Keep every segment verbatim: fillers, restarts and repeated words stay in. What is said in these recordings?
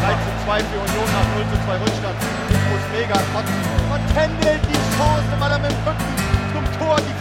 eins zu zwei für Union nach null zu zwei Rückstand. Infos mega. Gott, Gott händelt die Chance, weil er mit dem Rücken zum Tor die...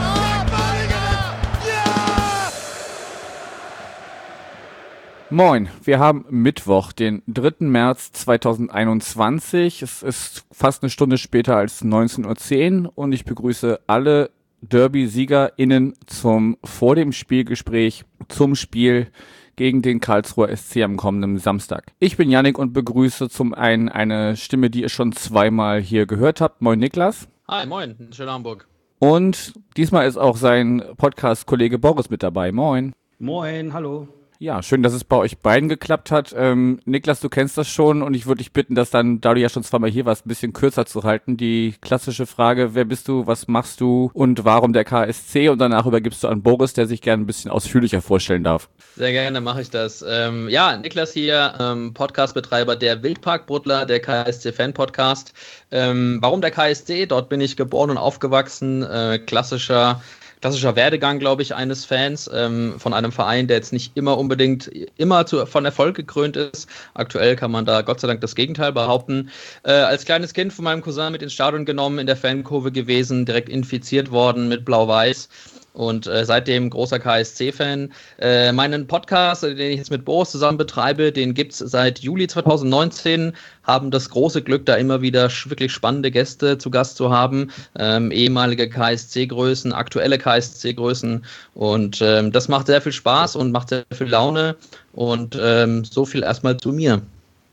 Moin, wir haben Mittwoch, den dritten März zweitausendeinundzwanzig. Es ist fast eine Stunde später als neunzehn Uhr zehn und ich begrüße alle Derby-SiegerInnen zum vor dem Spielgespräch zum Spiel gegen den Karlsruher S C am kommenden Samstag. Ich bin Yannick und begrüße zum einen eine Stimme, die ihr schon zweimal hier gehört habt. Moin Niklas. Hi, moin, schönen Hamburg. Und diesmal ist auch sein Podcast-Kollege Boris mit dabei. Moin. Moin, hallo. Ja, schön, dass es bei euch beiden geklappt hat. Ähm, Niklas, du kennst das schon und ich würde dich bitten, das dann, da du ja schon zweimal hier warst, ein bisschen kürzer zu halten. Die klassische Frage, wer bist du, was machst du und warum der K S C? Und danach übergibst du an Boris, der sich gerne ein bisschen ausführlicher vorstellen darf. Sehr gerne mache ich das. Ähm, ja, Niklas hier, ähm, Podcastbetreiber der Wildpark-Bruddler, der K S C-Fan-Podcast. Ähm, warum der K S C? Dort bin ich geboren und aufgewachsen. Äh, klassischer Klassischer Werdegang, glaube ich, eines Fans ähm, von einem Verein, der jetzt nicht immer unbedingt immer zu, von Erfolg gekrönt ist. Aktuell kann man da Gott sei Dank das Gegenteil behaupten. Äh, als kleines Kind von meinem Cousin mit ins Stadion genommen, in der Fankurve gewesen, direkt infiziert worden mit Blau-Weiß. Und äh, seitdem großer K S C-Fan. Äh, meinen Podcast, den ich jetzt mit Boris zusammen betreibe, den gibt's seit Juli zweitausendneunzehn. Haben das große Glück, da immer wieder sch- wirklich spannende Gäste zu Gast zu haben. Ähm, ehemalige K S C-Größen, aktuelle K S C-Größen. Und ähm, das macht sehr viel Spaß und macht sehr viel Laune. Und ähm, so viel erstmal zu mir.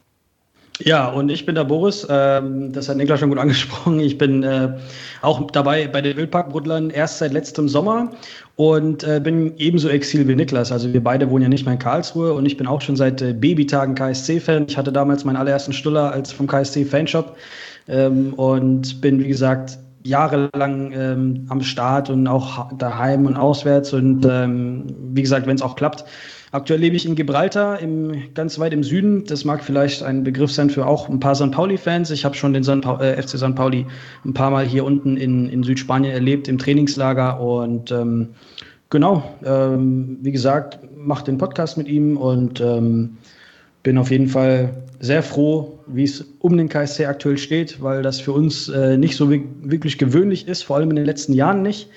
Ja, und ich bin der Boris, ähm, das hat Niklas schon gut angesprochen. Ich bin äh, auch dabei bei den Wildpark-Bruddlern erst seit letztem Sommer und äh, bin ebenso Exil wie Niklas. Also wir beide wohnen ja nicht mehr in Karlsruhe und ich bin auch schon seit äh, Babytagen K S C-Fan. Ich hatte damals meinen allerersten Stuller als vom K S C-Fanshop ähm, und bin, wie gesagt, jahrelang ähm, am Start und auch daheim und auswärts und ähm, wie gesagt, wenn es auch klappt. Aktuell lebe ich in Gibraltar, im, ganz weit im Süden. Das mag vielleicht ein Begriff sein für auch ein paar Sankt Pauli-Fans. Ich habe schon den San pa- äh, F C Sankt Pauli ein paar Mal hier unten in, in Südspanien erlebt, im Trainingslager. Und ähm, genau, ähm, wie gesagt, mache den Podcast mit ihm und ähm, bin auf jeden Fall sehr froh, wie es um den K S C aktuell steht, weil das für uns äh, nicht so w- wirklich gewöhnlich ist, vor allem in den letzten Jahren nicht.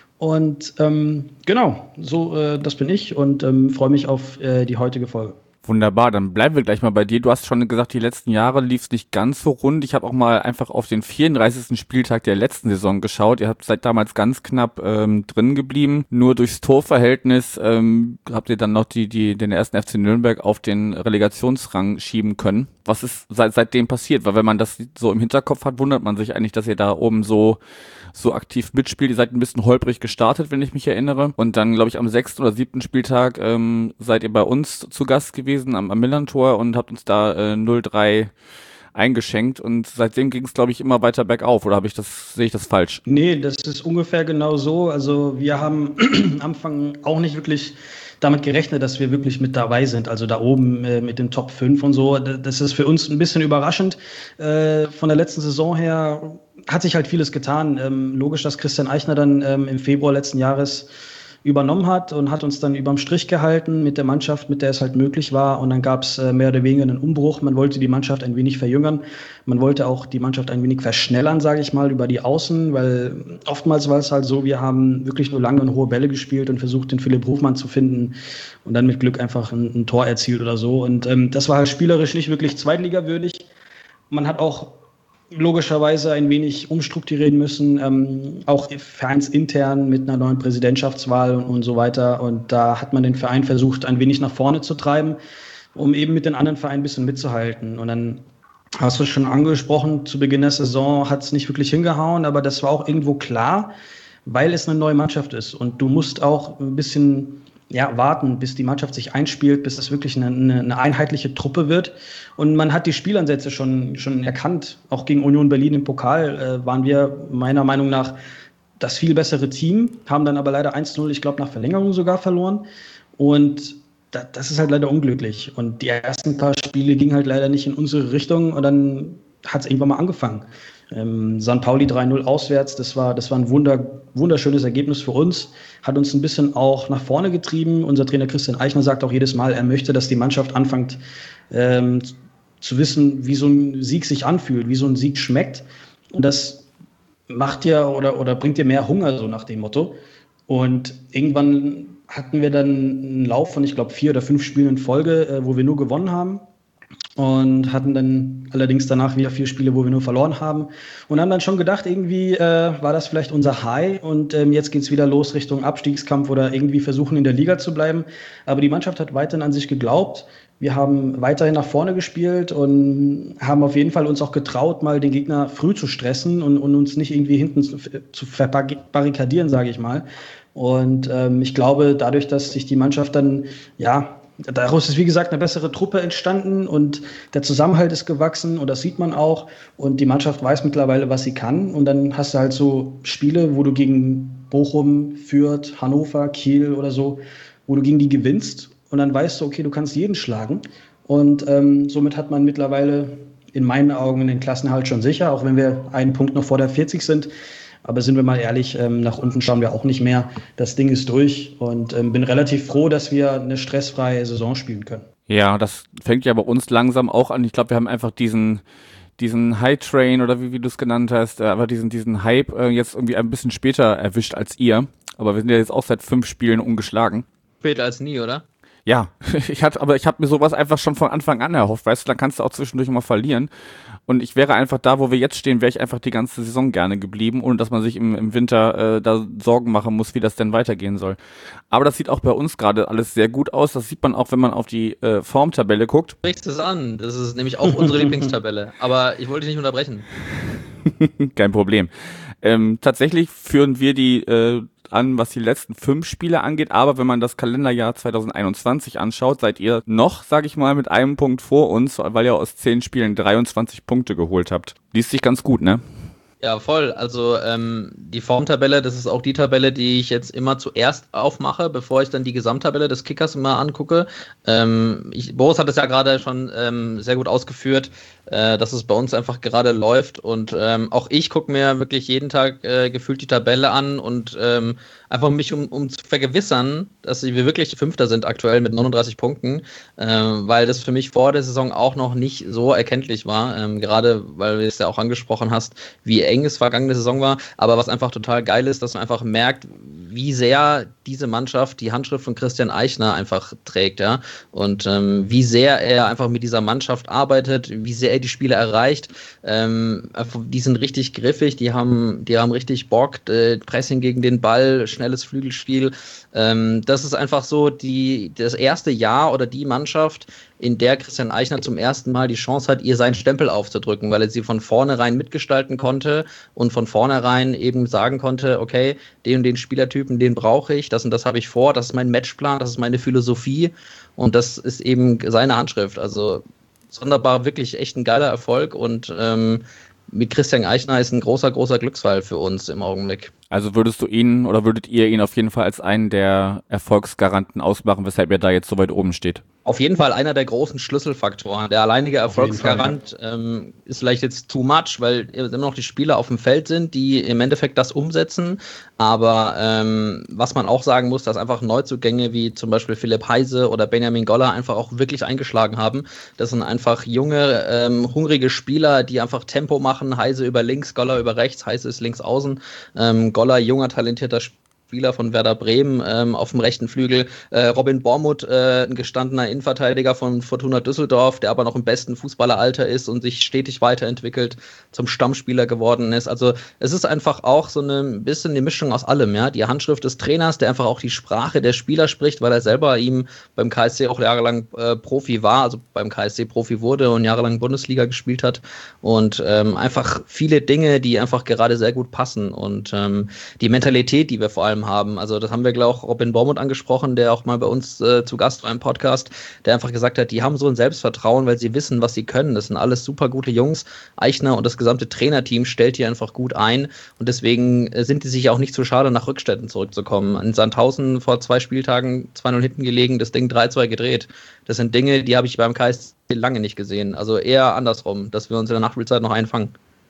Und ähm, genau, so äh, das bin ich und ähm, freue mich auf äh, die heutige Folge. Wunderbar, dann bleiben wir gleich mal bei dir. Du hast schon gesagt, die letzten Jahre lief es nicht ganz so rund. Ich habe auch mal einfach auf den vierunddreißigsten Spieltag der letzten Saison geschaut. Ihr habt seit damals ganz knapp ähm, drin geblieben. Nur durchs Torverhältnis ähm, habt ihr dann noch die, die, den ersten F C Nürnberg auf den Relegationsrang schieben können. Was ist seit, seitdem passiert? Weil wenn man das so im Hinterkopf hat, wundert man sich eigentlich, dass ihr da oben so so aktiv mitspielt. Ihr seid ein bisschen holprig gestartet, wenn ich mich erinnere. Und dann, glaube ich, am sechsten oder siebten Spieltag ähm, seid ihr bei uns zu Gast gewesen am, am Millantor und habt uns da äh, null drei eingeschenkt. Und seitdem ging es, glaube ich, immer weiter bergauf. Oder habe ich das, sehe ich das falsch? Nee, das ist ungefähr genau so. Also wir haben am Anfang auch nicht wirklich damit gerechnet, dass wir wirklich mit dabei sind. Also da oben äh, mit den Top fünf und so. Das ist für uns ein bisschen überraschend. Äh, von der letzten Saison her hat sich halt vieles getan. Ähm, logisch, dass Christian Eichner dann ähm, im Februar letzten Jahres übernommen hat und hat uns dann überm Strich gehalten mit der Mannschaft, mit der es halt möglich war. Und dann gab es äh, mehr oder weniger einen Umbruch. Man wollte die Mannschaft ein wenig verjüngern. Man wollte auch die Mannschaft ein wenig verschnellern, sage ich mal, über die Außen, weil oftmals war es halt so, wir haben wirklich nur lange und hohe Bälle gespielt und versucht, den Philipp Hofmann zu finden und dann mit Glück einfach ein, ein Tor erzielt oder so. Und ähm, das war halt spielerisch nicht wirklich zweitligawürdig. Man hat auch logischerweise ein wenig umstrukturieren müssen, ähm, auch vereinsintern mit einer neuen Präsidentschaftswahl und, und so weiter. Und da hat man den Verein versucht, ein wenig nach vorne zu treiben, um eben mit den anderen Vereinen ein bisschen mitzuhalten. Und dann hast du schon angesprochen, zu Beginn der Saison hat es nicht wirklich hingehauen, aber das war auch irgendwo klar, weil es eine neue Mannschaft ist. Und du musst auch ein bisschen ja, warten, bis die Mannschaft sich einspielt, bis es wirklich eine, eine, eine einheitliche Truppe wird. Und man hat die Spielansätze schon, schon erkannt. Auch gegen Union Berlin im Pokal äh, waren wir meiner Meinung nach das viel bessere Team, haben dann aber leider eins zu null, ich glaube, nach Verlängerung sogar verloren. Und da, das ist halt leider unglücklich. Und die ersten paar Spiele gingen halt leider nicht in unsere Richtung und dann hat es irgendwann mal angefangen. Ähm, Sankt Pauli drei null auswärts, das war, das war ein wunder, wunderschönes Ergebnis für uns, hat uns ein bisschen auch nach vorne getrieben. Unser Trainer Christian Eichner sagt auch jedes Mal, er möchte, dass die Mannschaft anfängt, ähm, zu wissen, wie so ein Sieg sich anfühlt, wie so ein Sieg schmeckt. Und das macht dir oder, oder bringt dir mehr Hunger, so nach dem Motto. Und irgendwann hatten wir dann einen Lauf von, ich glaube, vier oder fünf Spielen in Folge, äh, wo wir nur gewonnen haben. Und hatten dann allerdings danach wieder vier Spiele, wo wir nur verloren haben. Und haben dann schon gedacht, irgendwie äh, war das vielleicht unser High. Und ähm, jetzt geht's wieder los Richtung Abstiegskampf oder irgendwie versuchen, in der Liga zu bleiben. Aber die Mannschaft hat weiterhin an sich geglaubt. Wir haben weiterhin nach vorne gespielt und haben auf jeden Fall uns auch getraut, mal den Gegner früh zu stressen und, und uns nicht irgendwie hinten zu, zu verbarrikadieren, sage ich mal. Und ähm, ich glaube, dadurch, dass sich die Mannschaft dann, ja, daraus ist, wie gesagt, eine bessere Truppe entstanden und der Zusammenhalt ist gewachsen und das sieht man auch. Und die Mannschaft weiß mittlerweile, was sie kann. Und dann hast du halt so Spiele, wo du gegen Bochum, Fürth, Hannover, Kiel oder so, wo du gegen die gewinnst. Und dann weißt du, okay, du kannst jeden schlagen. Und ähm, somit hat man mittlerweile in meinen Augen den Klassenerhalt schon sicher, auch wenn wir einen Punkt noch vor der vierzig sind. Aber sind wir mal ehrlich, ähm, nach unten schauen wir auch nicht mehr. Das Ding ist durch und ähm, bin relativ froh, dass wir eine stressfreie Saison spielen können. Ja, das fängt ja bei uns langsam auch an. Ich glaube, wir haben einfach diesen diesen High-Train oder wie, wie du es genannt hast, äh, aber diesen diesen Hype äh, jetzt irgendwie ein bisschen später erwischt als ihr. Aber wir sind ja jetzt auch seit fünf Spielen ungeschlagen. Später als nie, oder? Ja, ich hatte, aber ich habe mir sowas einfach schon von Anfang an erhofft, weißt du, dann kannst du auch zwischendurch mal verlieren. Und ich wäre einfach da, wo wir jetzt stehen, wäre ich einfach die ganze Saison gerne geblieben, ohne dass man sich im, im Winter äh, da Sorgen machen muss, wie das denn weitergehen soll. Aber das sieht auch bei uns gerade alles sehr gut aus. Das sieht man auch, wenn man auf die äh, Formtabelle guckt. Du sprichst es an. Das ist nämlich auch unsere Lieblingstabelle. Aber ich wollte dich nicht unterbrechen. Kein Problem. Ähm, tatsächlich führen wir die äh, an, was die letzten fünf Spiele angeht, aber wenn man das Kalenderjahr zwanzig einundzwanzig anschaut, seid ihr noch, sag ich mal, mit einem Punkt vor uns, weil ihr aus zehn Spielen dreiundzwanzig Punkte geholt habt. Liest sich ganz gut, ne? Ja, voll. Also ähm, die Formtabelle, das ist auch die Tabelle, die ich jetzt immer zuerst aufmache, bevor ich dann die Gesamttabelle des Kickers immer angucke. Ähm, ich, Boris hat es ja gerade schon ähm, sehr gut ausgeführt, äh, dass es bei uns einfach gerade läuft. Und ähm, auch ich gucke mir wirklich jeden Tag äh, gefühlt die Tabelle an und ähm, einfach mich um, um zu vergewissern, dass wir wirklich Fünfter sind aktuell mit neununddreißig Punkten, äh, weil das für mich vor der Saison auch noch nicht so erkenntlich war, ähm, gerade weil du es ja auch angesprochen hast, wie eng es vergangene Saison war, aber was einfach total geil ist, dass man einfach merkt, wie sehr diese Mannschaft die Handschrift von Christian Eichner einfach trägt, ja, und ähm, wie sehr er einfach mit dieser Mannschaft arbeitet, wie sehr er die Spiele erreicht, ähm, die sind richtig griffig, die haben, die haben richtig Bock, äh, Pressing gegen den Ball, schnelles Flügelspiel, ähm, das ist einfach so die, das erste Jahr oder die Mannschaft, in der Christian Eichner zum ersten Mal die Chance hat, ihr seinen Stempel aufzudrücken, weil er sie von vornherein mitgestalten konnte und von vornherein eben sagen konnte, okay, den und den Spielertypen, den brauche ich, das und das habe ich vor, das ist mein Matchplan, das ist meine Philosophie und das ist eben seine Handschrift. Also sonderbar, wirklich echt ein geiler Erfolg und ähm, mit Christian Eichner ist ein großer, großer Glücksfall für uns im Augenblick. Also würdest du ihn oder würdet ihr ihn auf jeden Fall als einen der Erfolgsgaranten ausmachen, weshalb er da jetzt so weit oben steht? Auf jeden Fall einer der großen Schlüsselfaktoren. Der alleinige Erfolgsgarant Fall, ja. ähm, ist vielleicht jetzt too much, weil immer noch die Spieler auf dem Feld sind, die im Endeffekt das umsetzen. Aber ähm, was man auch sagen muss, dass einfach Neuzugänge wie zum Beispiel Philipp Heise oder Benjamin Goller einfach auch wirklich eingeschlagen haben. Das sind einfach junge, ähm, hungrige Spieler, die einfach Tempo machen. Heise über links, Goller über rechts, Heise ist links außen. Ähm, Goller, junger, talentierter Spieler. Spieler von Werder Bremen ähm, auf dem rechten Flügel, äh, Robin Bormuth, äh, ein gestandener Innenverteidiger von Fortuna Düsseldorf, der aber noch im besten Fußballeralter ist und sich stetig weiterentwickelt, zum Stammspieler geworden ist. Also es ist einfach auch so ein bisschen die Mischung aus allem, ja. Die Handschrift des Trainers, der einfach auch die Sprache der Spieler spricht, weil er selber ihm beim K S C auch jahrelang äh, Profi war, also beim K S C Profi wurde und jahrelang Bundesliga gespielt hat und ähm, einfach viele Dinge, die einfach gerade sehr gut passen und ähm, die Mentalität, die wir vor allem haben. Also das haben wir, glaube ich, auch Robin Bormuth angesprochen, der auch mal bei uns äh, zu Gast war im Podcast, der einfach gesagt hat, die haben so ein Selbstvertrauen, weil sie wissen, was sie können. Das sind alles super gute Jungs. Eichner und das gesamte Trainerteam stellt die einfach gut ein und deswegen äh, sind die sich auch nicht so schade, nach Rückständen zurückzukommen. In Sandhausen vor zwei Spieltagen zwei null hinten gelegen, das Ding drei zwei gedreht. Das sind Dinge, die habe ich beim K S C lange nicht gesehen. Also eher andersrum, dass wir uns in der Nachspielzeit noch einfangen.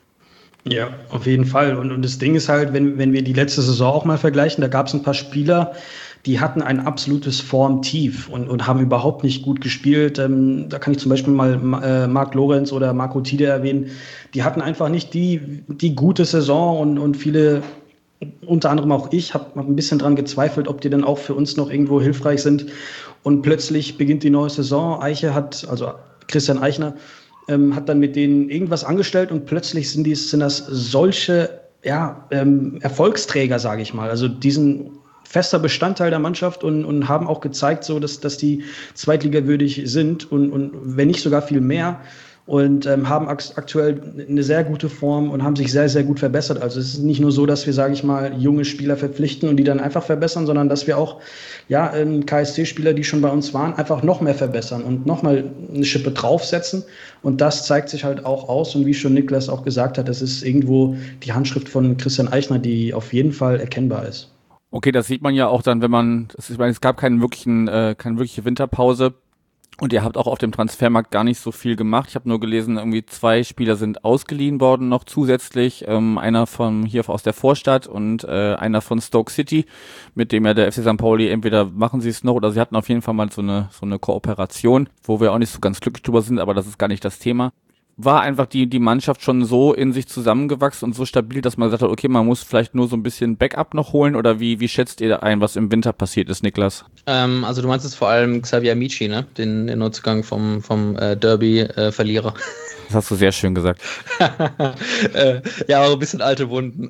Ja, auf jeden Fall. Und, und das Ding ist halt, wenn, wenn wir die letzte Saison auch mal vergleichen, da gab es ein paar Spieler, die hatten ein absolutes Formtief und, und haben überhaupt nicht gut gespielt. Ähm, da kann ich zum Beispiel mal äh, Marc Lorenz oder Marco Tide erwähnen. Die hatten einfach nicht die, die gute Saison und, und viele, unter anderem auch ich, habe hab ein bisschen dran gezweifelt, ob die dann auch für uns noch irgendwo hilfreich sind. Und plötzlich beginnt die neue Saison. Eiche hat, also Christian Eichner, ähm, hat dann mit denen irgendwas angestellt und plötzlich sind, die, sind das solche ja, ähm, Erfolgsträger, sage ich mal. Also diesen fester Bestandteil der Mannschaft und, und haben auch gezeigt, so dass, dass die zweitligawürdig sind und, und wenn nicht sogar viel mehr. Und ähm, haben aktuell eine sehr gute Form und haben sich sehr, sehr gut verbessert. Also es ist nicht nur so, dass wir, sage ich mal, junge Spieler verpflichten und die dann einfach verbessern, sondern dass wir auch ja, ähm, K S C-Spieler, die schon bei uns waren, einfach noch mehr verbessern und noch mal eine Schippe draufsetzen. Und das zeigt sich halt auch aus. Und wie schon Niklas auch gesagt hat, das ist irgendwo die Handschrift von Christian Eichner, die auf jeden Fall erkennbar ist. Okay, das sieht man ja auch dann, wenn man, ich meine, es gab keinen wirklichen, äh, keine wirkliche Winterpause. Und ihr habt auch auf dem Transfermarkt gar nicht so viel gemacht. Ich habe nur gelesen, irgendwie zwei Spieler sind ausgeliehen worden noch zusätzlich. Ähm, einer von hier aus der Vorstadt und äh, einer von Stoke City, mit dem ja der F C Sankt Pauli, entweder machen sie es noch oder sie hatten auf jeden Fall mal so eine so eine Kooperation, wo wir auch nicht so ganz glücklich drüber sind, aber das ist gar nicht das Thema. War einfach die die Mannschaft schon so in sich zusammengewachsen und so stabil, dass man gesagt hat, okay, man muss vielleicht nur so ein bisschen Backup noch holen, oder wie wie schätzt ihr ein, was im Winter passiert ist, Niklas? Ähm, also du meinst jetzt vor allem Xavier Amici, ne? Den Neuzugang vom vom äh, Derby-Verlierer. Das hast du sehr schön gesagt. äh, ja, aber ein bisschen alte Wunden.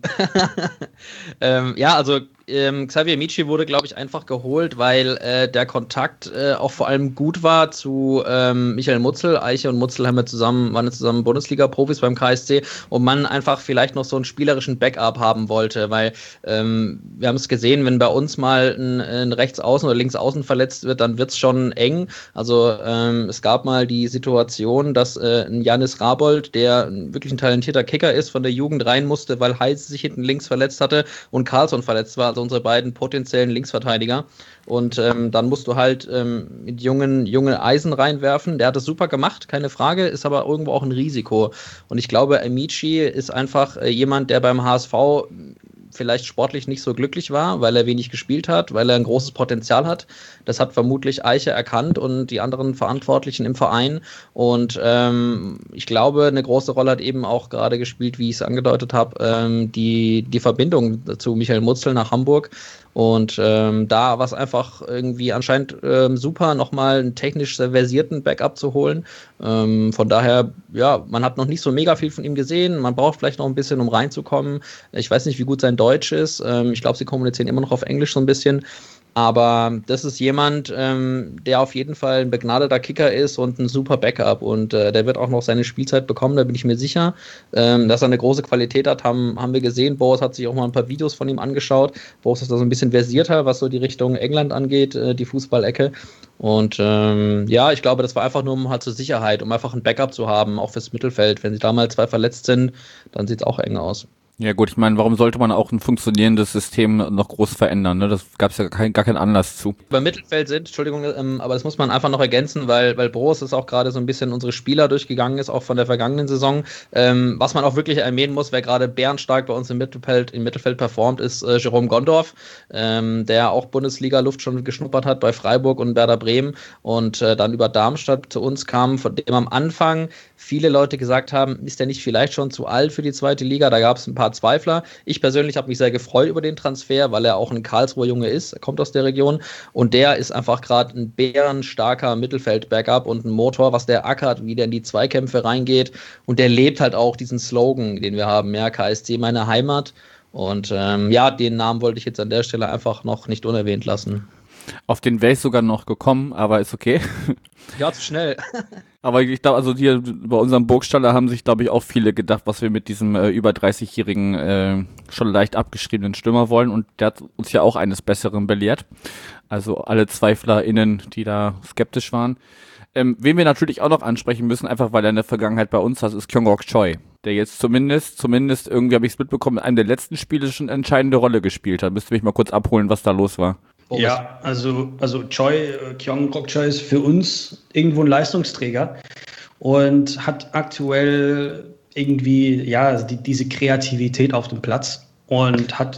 ähm, ja, also ähm, Xavier Amici wurde, glaube ich, einfach geholt, weil äh, der Kontakt äh, auch vor allem gut war zu ähm, Michael Mutzel. Eiche und Mutzel haben ja zusammen, waren ja zusammen Bundesliga-Profis beim K S C, und man einfach vielleicht noch so einen spielerischen Backup haben wollte, weil ähm, wir haben es gesehen, wenn bei uns mal ein, ein Rechtsaußen oder Linksaußen verletzt wird, dann wird es schon eng. Also ähm, es gab mal die Situation, dass äh, ein Janis Rabold, der wirklich ein talentierter Kicker ist, von der Jugend rein musste, weil Heise sich hinten links verletzt hatte und Carlsson verletzt war, also unsere beiden potenziellen Linksverteidiger. Und ähm, dann musst du halt ähm, mit jungen, junge Eisen reinwerfen. Der hat das super gemacht, keine Frage, ist aber irgendwo auch ein Risiko. Und ich glaube, Amici ist einfach äh, jemand, der beim H S V vielleicht sportlich nicht so glücklich war, weil er wenig gespielt hat, weil er ein großes Potenzial hat. Das hat vermutlich Eiche erkannt und die anderen Verantwortlichen im Verein. Und ähm, ich glaube, eine große Rolle hat eben auch gerade gespielt, wie ich es angedeutet habe, ähm, die, die Verbindung zu Michael Mutzel nach Hamburg. Und ähm, da war es einfach irgendwie anscheinend ähm, super, nochmal einen technisch sehr versierten Backup zu holen. Ähm, von daher, ja, man hat noch nicht so mega viel von ihm gesehen. Man braucht vielleicht noch ein bisschen, um reinzukommen. Ich weiß nicht, wie gut sein Deutsch ist. Ähm, ich glaube, sie kommunizieren immer noch auf Englisch so ein bisschen. Aber das ist jemand, ähm, der auf jeden Fall ein begnadeter Kicker ist und ein super Backup. Und äh, der wird auch noch seine Spielzeit bekommen, da bin ich mir sicher. Ähm, dass er eine große Qualität hat, haben, haben wir gesehen. Boris hat sich auch mal ein paar Videos von ihm angeschaut. Boris ist da so ein bisschen versierter, was so die Richtung England angeht, äh, die Fußballecke. Und ähm, ja, ich glaube, das war einfach nur um halt zur Sicherheit, um einfach ein Backup zu haben, auch fürs Mittelfeld. Wenn sie da mal zwei verletzt sind, dann sieht es auch eng aus. Ja gut, ich meine, warum sollte man auch ein funktionierendes System noch groß verändern? Ne? Das gab es ja kein, gar keinen Anlass zu. Beim Mittelfeld sind, Entschuldigung, ähm, aber das muss man einfach noch ergänzen, weil, weil Boris ist auch gerade so ein bisschen unsere Spieler durchgegangen ist, auch von der vergangenen Saison. Ähm, was man auch wirklich erwähnen muss, wer gerade bärenstark bei uns im Mittelfeld, im Mittelfeld performt, ist äh, Jerome Gondorf, ähm, der auch Bundesliga-Luft schon geschnuppert hat bei Freiburg und Werder Bremen und äh, dann über Darmstadt zu uns kam, von dem am Anfang viele Leute gesagt haben, ist der nicht vielleicht schon zu alt für die zweite Liga? Da gab es ein paar Zweifler. Ich persönlich habe mich sehr gefreut über den Transfer, weil er auch ein Karlsruher Junge ist, er kommt aus der Region und der ist einfach gerade ein bärenstarker Mittelfeld-Backup und ein Motor, was der ackert, wie der in die Zweikämpfe reingeht, und der lebt halt auch diesen Slogan, den wir haben, ja, K S C meine Heimat, und ähm, ja, den Namen wollte ich jetzt an der Stelle einfach noch nicht unerwähnt lassen. Auf den wäre ich sogar noch gekommen, aber ist okay. Ja, zu schnell. Aber ich glaube, also hier bei unserem Burgstaller haben sich, glaube ich, auch viele gedacht, was wir mit diesem äh, über dreißigjährigen äh, schon leicht abgeschriebenen Stürmer wollen. Und der hat uns ja auch eines Besseren belehrt. Also alle ZweiflerInnen, die da skeptisch waren. Ähm, wen wir natürlich auch noch ansprechen müssen, einfach weil er in der Vergangenheit bei uns hat, ist Kyung-Ok Choi, der jetzt zumindest, zumindest irgendwie habe ich es mitbekommen, in einem der letzten Spiele schon eine entscheidende Rolle gespielt hat. Müsst ihr mich mal kurz abholen, was da los war. Oh, ja, also, also Choi, Kyung-Ok Choi ist für uns irgendwo ein Leistungsträger und hat aktuell irgendwie ja die, diese Kreativität auf dem Platz und hat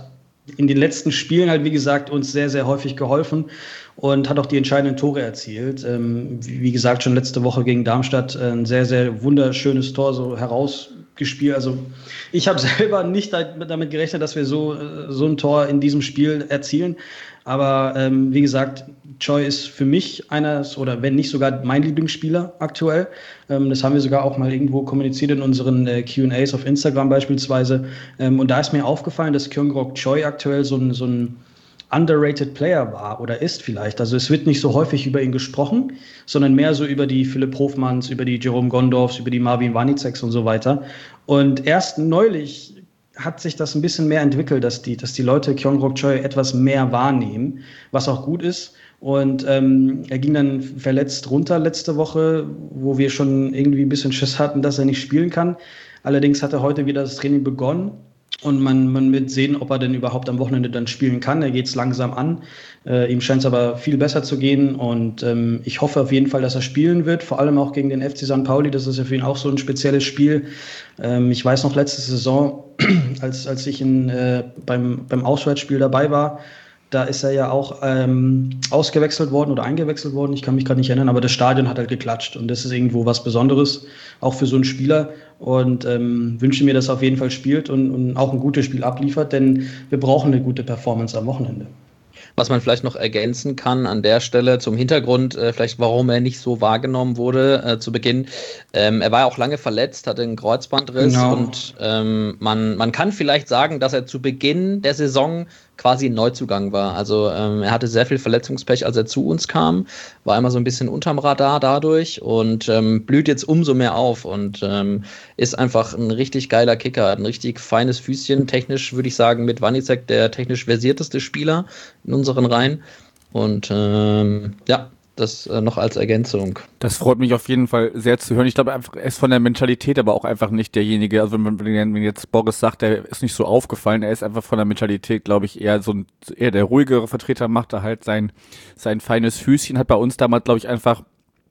in den letzten Spielen halt, wie gesagt, uns sehr, sehr häufig geholfen und hat auch die entscheidenden Tore erzielt. Ähm, wie, wie gesagt, schon letzte Woche gegen Darmstadt ein sehr, sehr wunderschönes Tor so herausgespielt. Also ich habe selber nicht damit gerechnet, dass wir so, so ein Tor in diesem Spiel erzielen. Aber ähm, wie gesagt, Choi ist für mich einer, oder wenn nicht sogar mein Lieblingsspieler aktuell. Ähm, das haben wir sogar auch mal irgendwo kommuniziert in unseren äh, Q and A's auf Instagram beispielsweise. Ähm, und da ist mir aufgefallen, dass Kyung-Rok Choi aktuell so ein, so ein underrated Player war oder ist vielleicht. Also es wird nicht so häufig über ihn gesprochen, sondern mehr so über die Philipp Hofmanns, über die Jerome Gondorfs, über die Marvin Waniceks und so weiter. Und erst neulich hat sich das ein bisschen mehr entwickelt, dass die, dass die Leute Kyung-Rok Choi etwas mehr wahrnehmen, was auch gut ist. Und ähm, er ging dann verletzt runter letzte Woche, wo wir schon irgendwie ein bisschen Schiss hatten, dass er nicht spielen kann. Allerdings hat er heute wieder das Training begonnen. Und man, man wird sehen, ob er denn überhaupt am Wochenende dann spielen kann. Er geht es langsam an. Äh, ihm scheint es aber viel besser zu gehen. Und ähm, ich hoffe auf jeden Fall, dass er spielen wird. Vor allem auch gegen den F C Sankt Pauli. Das ist ja für ihn auch so ein spezielles Spiel. Ähm, ich weiß noch, letzte Saison, als, als ich in, äh, beim, beim Auswärtsspiel dabei war, da ist er ja auch ähm, ausgewechselt worden oder eingewechselt worden. Ich kann mich gerade nicht erinnern, aber das Stadion hat halt geklatscht. Und das ist irgendwo was Besonderes, auch für so einen Spieler. Und ähm, wünsche mir, dass er auf jeden Fall spielt und, und auch ein gutes Spiel abliefert, denn wir brauchen eine gute Performance am Wochenende. Was man vielleicht noch ergänzen kann an der Stelle zum Hintergrund, äh, vielleicht warum er nicht so wahrgenommen wurde äh, zu Beginn. Ähm, er war ja auch lange verletzt, hatte einen Kreuzbandriss genau. und ähm, man, man kann vielleicht sagen, dass er zu Beginn der Saison quasi ein Neuzugang war. Also ähm, er hatte sehr viel Verletzungspech, als er zu uns kam, war immer so ein bisschen unterm Radar dadurch und ähm, blüht jetzt umso mehr auf und ähm, ist einfach ein richtig geiler Kicker, hat ein richtig feines Füßchen, technisch würde ich sagen mit Wanicek der technisch versierteste Spieler in unseren Reihen und ähm, ja, das äh, noch als Ergänzung. Das freut mich auf jeden Fall sehr zu hören. Ich glaube einfach, er ist von der Mentalität aber auch einfach nicht derjenige, also wenn man wenn jetzt Boris sagt, der ist nicht so aufgefallen, er ist einfach von der Mentalität, glaube ich, eher so ein, eher der ruhigere Vertreter, macht er halt sein, sein feines Füßchen, hat bei uns damals, glaube ich, einfach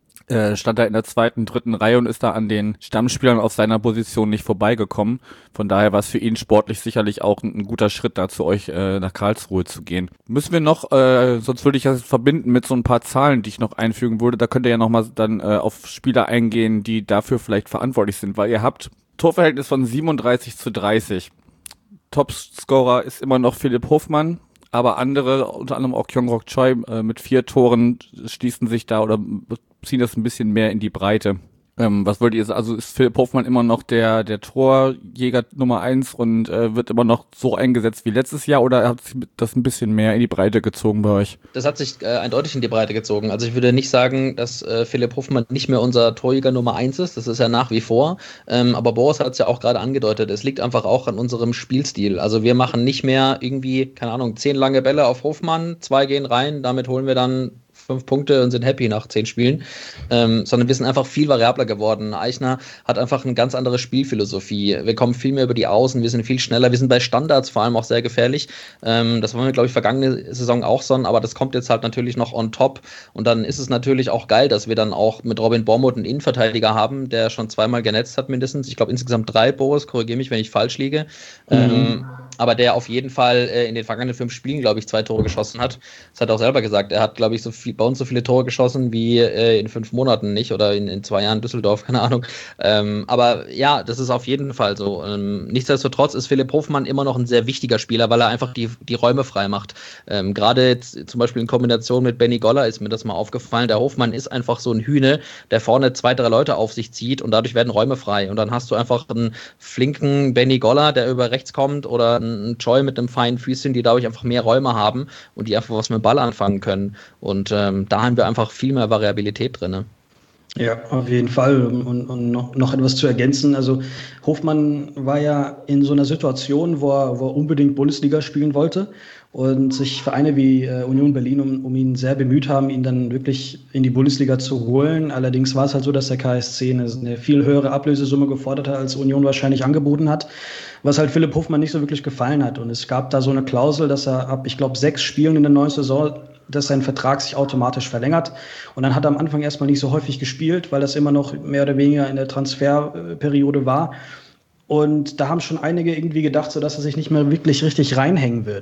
äh, stand er in der zweiten, dritten Reihe und ist da an den Stammspielern auf seiner Position nicht vorbeigekommen. Von daher war es für ihn sportlich sicherlich auch ein, ein guter Schritt, da zu euch äh, nach Karlsruhe zu gehen. Müssen wir noch, äh, sonst würde ich das verbinden mit so ein paar Zahlen, die ich noch einfügen würde. Da könnt ihr ja nochmal dann äh, auf Spieler eingehen, die dafür vielleicht verantwortlich sind, weil ihr habt Torverhältnis von siebenunddreißig zu dreißig. Topscorer ist immer noch Philipp Hofmann. Aber andere, unter anderem auch Kyung-Rok Choi äh, mit vier Toren schließen sich da oder ziehen das ein bisschen mehr in die Breite. Ähm, was wollt ihr sagen? Also ist Philipp Hofmann immer noch der der Torjäger Nummer eins und äh, wird immer noch so eingesetzt wie letztes Jahr oder hat sich das ein bisschen mehr in die Breite gezogen bei euch? Das hat sich äh, eindeutig in die Breite gezogen. Also ich würde nicht sagen, dass äh, Philipp Hofmann nicht mehr unser Torjäger Nummer eins ist. Das ist er nach wie vor. Ähm, aber Boris hat es ja auch gerade angedeutet. Es liegt einfach auch an unserem Spielstil. Also wir machen nicht mehr irgendwie, keine Ahnung, zehn lange Bälle auf Hofmann, zwei gehen rein, damit holen wir dann fünf Punkte und sind happy nach zehn Spielen, ähm, sondern wir sind einfach viel variabler geworden. Eichner hat einfach eine ganz andere Spielphilosophie. Wir kommen viel mehr über die Außen, wir sind viel schneller, wir sind bei Standards vor allem auch sehr gefährlich. Ähm, das waren wir, glaube ich, vergangene Saison auch so, aber das kommt jetzt halt natürlich noch on top und dann ist es natürlich auch geil, dass wir dann auch mit Robin Bormuth einen Innenverteidiger haben, der schon zweimal genetzt hat mindestens. Ich glaube insgesamt drei, Boris, korrigiere mich, wenn ich falsch liege. Mhm. Ähm, aber der auf jeden Fall äh, in den vergangenen fünf Spielen, glaube ich, zwei Tore geschossen hat. Das hat er auch selber gesagt. Er hat, glaube ich, so viel, bei uns so viele Tore geschossen wie äh, in fünf Monaten nicht oder in, in zwei Jahren Düsseldorf, keine Ahnung. Ähm, aber ja, das ist auf jeden Fall so. Ähm, nichtsdestotrotz ist Philipp Hofmann immer noch ein sehr wichtiger Spieler, weil er einfach die, die Räume frei macht. Ähm, Gerade jetzt zum Beispiel in Kombination mit Benny Goller ist mir das mal aufgefallen. Der Hofmann ist einfach so ein Hühne, der vorne zwei, drei Leute auf sich zieht und dadurch werden Räume frei. Und dann hast du einfach einen flinken Benny Goller, der über rechts kommt oder ein Choi mit einem feinen Füßchen, die dadurch einfach mehr Räume haben und die einfach was mit dem Ball anfangen können. Und ähm, da haben wir einfach viel mehr Variabilität drin. Ne? Ja, auf jeden Fall. Und, und noch, noch etwas zu ergänzen. Also Hofmann war ja in so einer Situation, wo er, wo er unbedingt Bundesliga spielen wollte und sich Vereine wie äh, Union Berlin um, um ihn sehr bemüht haben, ihn dann wirklich in die Bundesliga zu holen. Allerdings war es halt so, dass der K S C eine, eine viel höhere Ablösesumme gefordert hat, als Union wahrscheinlich angeboten hat, was halt Philipp Hofmann nicht so wirklich gefallen hat. Und es gab da so eine Klausel, dass er ab, ich glaube, sechs Spielen in der neuen Saison, dass sein Vertrag sich automatisch verlängert. Und dann hat er am Anfang erstmal nicht so häufig gespielt, weil das immer noch mehr oder weniger in der Transferperiode war. Und da haben schon einige irgendwie gedacht, so dass er sich nicht mehr wirklich richtig reinhängen wird.